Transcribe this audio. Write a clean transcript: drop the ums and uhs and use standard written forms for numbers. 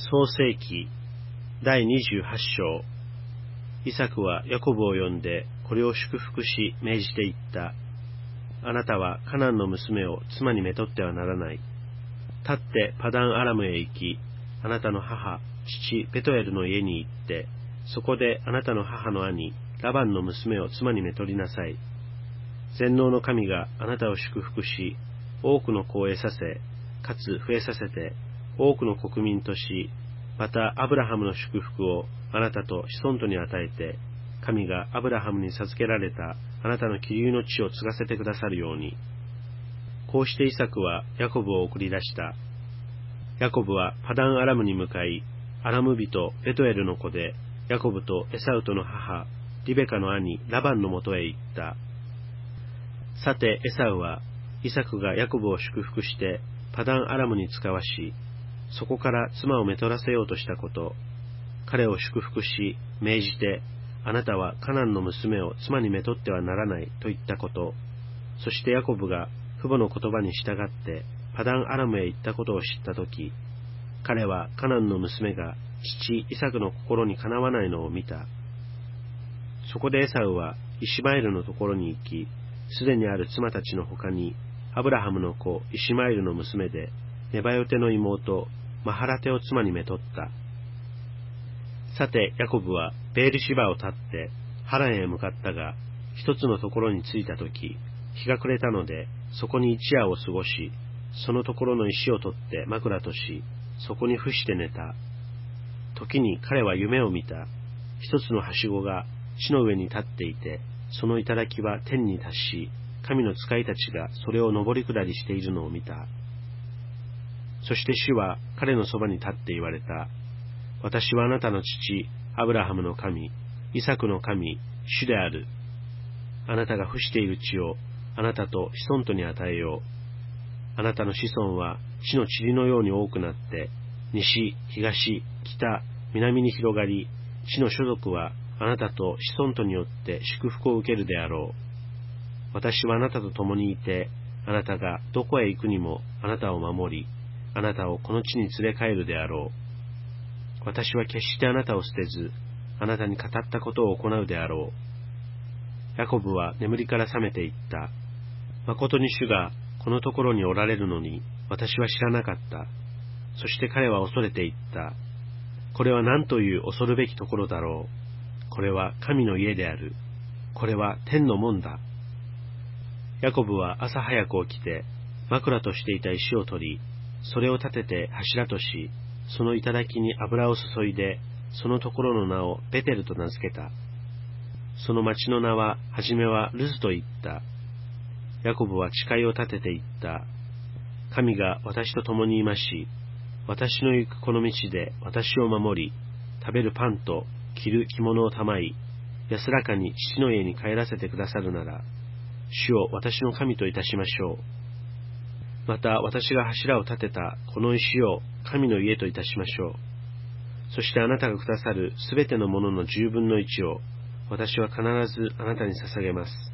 創世記第28章。イサクはヤコブを呼んで、これを祝福し命じて言った。あなたはカナンの娘を妻にめとってはならない。立ってパダンアラムへ行き、あなたの母、父ベトエルの家に行って、そこであなたの母の兄、ラバンの娘を妻にめとりなさい。全能の神があなたを祝福し、多くの子を得させ、かつ増えさせて、多くの国民とし、またアブラハムの祝福をあなたと子孫とに与えて、神がアブラハムに授けられたあなたの起立の地を継がせてくださるように。こうしてイサクはヤコブを送り出した。ヤコブはパダンアラムに向かい、アラム人ベトエルの子で、ヤコブとエサウとの母、リベカの兄ラバンのもとへ行った。さてエサウは、イサクがヤコブを祝福して、パダンアラムに使わし、そこから妻をめとらせようとしたこと、彼を祝福し、命じて、あなたはカナンの娘を妻にめとってはならないと言ったこと、そしてヤコブが父母の言葉に従ってパダンアラムへ行ったことを知ったとき、彼はカナンの娘が父イサクの心にかなわないのを見た。そこでエサウはイシマエルのところに行き、すでにある妻たちの他に、アブラハムの子イシマエルの娘で、ネバヨテの妹、マハラテを妻にめとった。さて、ヤコブはベールシバを立って、ハランへ向かったが、一つのところに着いたとき、日が暮れたので、そこに一夜を過ごし、そのところの石を取って枕とし、そこに伏して寝た。時に彼は夢を見た。一つのはしごが地の上に立っていて、その頂は天に達し、神の使いたちがそれを上り下りしているのを見た。そして主は彼のそばに立って言われた。私はあなたの父、アブラハムの神、イサクの神、主である。あなたが伏している地をあなたと子孫とに与えよう。あなたの子孫は地の塵のように多くなって、西、東、北、南に広がり、地の所族はあなたと子孫とによって祝福を受けるであろう。私はあなたと共にいて、あなたがどこへ行くにもあなたを守り、あなたをこの地に連れ帰るであろう。私は決してあなたを捨てず、あなたに語ったことを行うであろう。ヤコブは眠りから覚めていった。誠に主がこのところにおられるのに、私は知らなかった。そして彼は恐れていった。これは何という恐るべきところだろう。これは神の家である。これは天の門だ。ヤコブは朝早く起きて、枕としていた石を取り、それを立てて柱とし、その頂に油を注いで、そのところの名をベテルと名付けた。その町の名は、はじめはルズと言った。ヤコブは誓いを立てて言った。神が私と共にいまし、私の行くこの道で私を守り、食べるパンと着る着物をたまい、安らかに父の家に帰らせてくださるなら、主を私の神といたしましょう。また私が柱を立てたこの石を神の家といたしましょう。そしてあなたがくださるすべてのものの10分の1を私は必ずあなたに捧げます。